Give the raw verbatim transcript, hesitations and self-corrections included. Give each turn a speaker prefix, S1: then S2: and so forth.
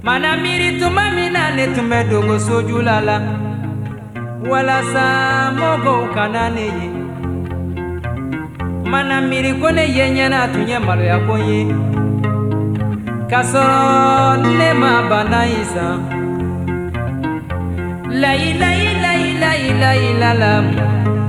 S1: Mana miri tuma mina ne tume dogo sojulala walasa mogo kana ne ye. Mana miri ko ne ye ɲɛna tun ye maloya ko ye k'a sɔrɔ ne ma bana yi san. Layi layi layi layi layi la la